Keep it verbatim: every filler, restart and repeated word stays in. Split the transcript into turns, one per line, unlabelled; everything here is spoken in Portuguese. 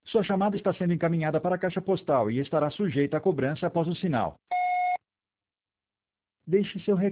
Sua chamada está sendo encaminhada para a caixa postal e estará sujeita à cobrança após o sinal. Deixe seu recado.